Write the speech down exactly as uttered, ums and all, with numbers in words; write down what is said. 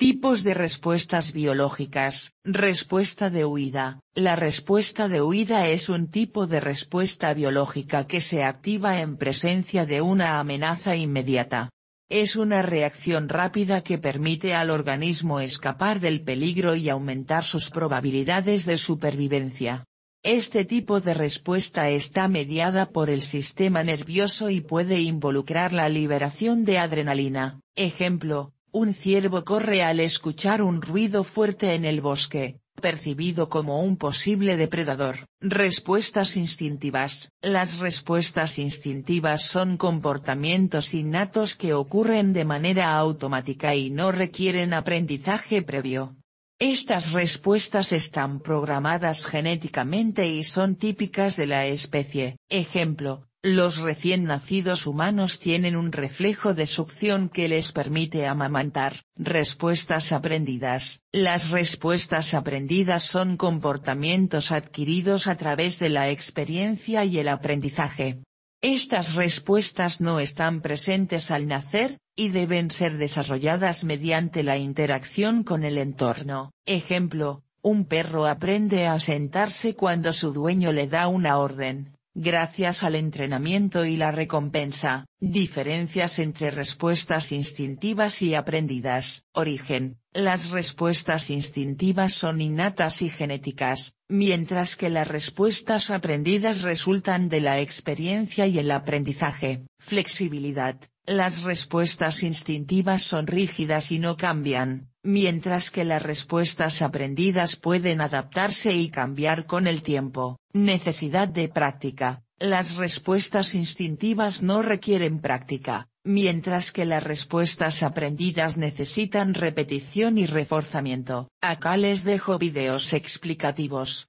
Tipos de respuestas biológicas. Respuesta de huida. La respuesta de huida es un tipo de respuesta biológica que se activa en presencia de una amenaza inmediata. Es una reacción rápida que permite al organismo escapar del peligro y aumentar sus probabilidades de supervivencia. Este tipo de respuesta está mediada por el sistema nervioso y puede involucrar la liberación de adrenalina. Ejemplo: un ciervo corre al escuchar un ruido fuerte en el bosque, percibido como un posible depredador. Respuestas instintivas. Las respuestas instintivas son comportamientos innatos que ocurren de manera automática y no requieren aprendizaje previo. Estas respuestas están programadas genéticamente y son típicas de la especie. Ejemplo: los recién nacidos humanos tienen un reflejo de succión que les permite amamantar. Respuestas aprendidas. Las respuestas aprendidas son comportamientos adquiridos a través de la experiencia y el aprendizaje. Estas respuestas no están presentes al nacer, y deben ser desarrolladas mediante la interacción con el entorno. Ejemplo: un perro aprende a sentarse cuando su dueño le da una orden, gracias al entrenamiento y la recompensa. Diferencias entre respuestas instintivas y aprendidas. Origen. Las respuestas instintivas son innatas y genéticas, mientras que las respuestas aprendidas resultan de la experiencia y el aprendizaje. Flexibilidad. Las respuestas instintivas son rígidas y no cambian, mientras que las respuestas aprendidas pueden adaptarse y cambiar con el tiempo. Necesidad de práctica. Las respuestas instintivas no requieren práctica, mientras que las respuestas aprendidas necesitan repetición y reforzamiento. Acá les dejo videos explicativos.